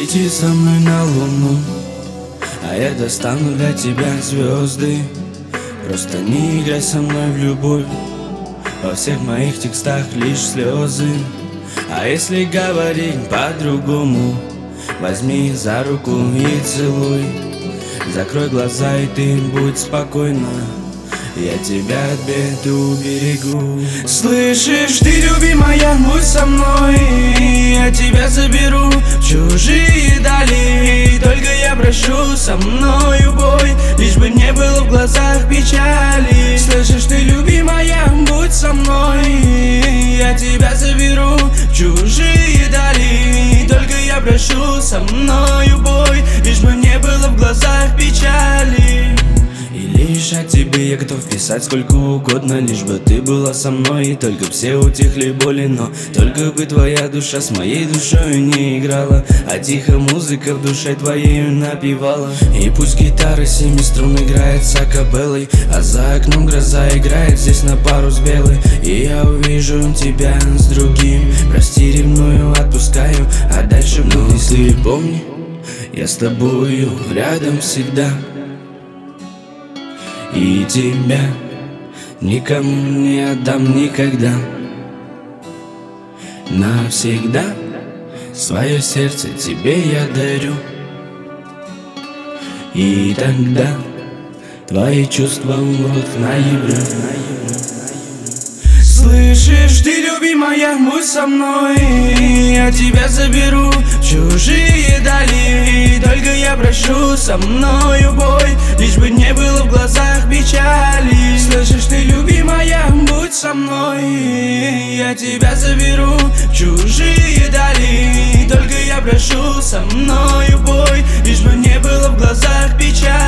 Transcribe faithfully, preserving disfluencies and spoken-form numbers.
Лети со мной на луну, а я достану для тебя звезды. Просто не играй со мной в любовь, во всех моих текстах лишь слезы. А если говорить по-другому, возьми за руку и целуй. Закрой глаза и ты будь спокойна, я тебя от бед уберегу. Слышишь, ты, любимая, будь со мной, я тебя заберу в чужие дали. Только я прошу, со мною бой, лишь бы не было в глазах печали. Слышишь, ты, любимая, будь со мной, я тебя заберу в чужие дали. Только я прошу, со мною бой, лишь бы не было в глазах печали. И лишь о тебе я готов писать сколько угодно, лишь бы ты была со мной, и только все утихли боли. Но только бы твоя душа с моей душой не играла, а тихо музыка в душе твоей напевала. И пусть гитара семи струн играет с акапеллой, а за окном гроза играет здесь на пару с белой. И я увижу тебя с другим, прости, ревную, отпускаю, а дальше будет. Если помни, я с тобою рядом всегда, и тебя никому не отдам никогда. Навсегда свое сердце тебе я дарю, и тогда твои чувства умрут наяву. Слышишь, ты, любимая, будь со мной, я тебя заберу в чужие дали. Только я прошу, со мною бой, лишь бы не было в глазах печали. Слышишь, ты, любимая, будь со мной, я тебя заберу в чужие дали. Только я прошу, со мною бой, лишь бы не было в глазах печали.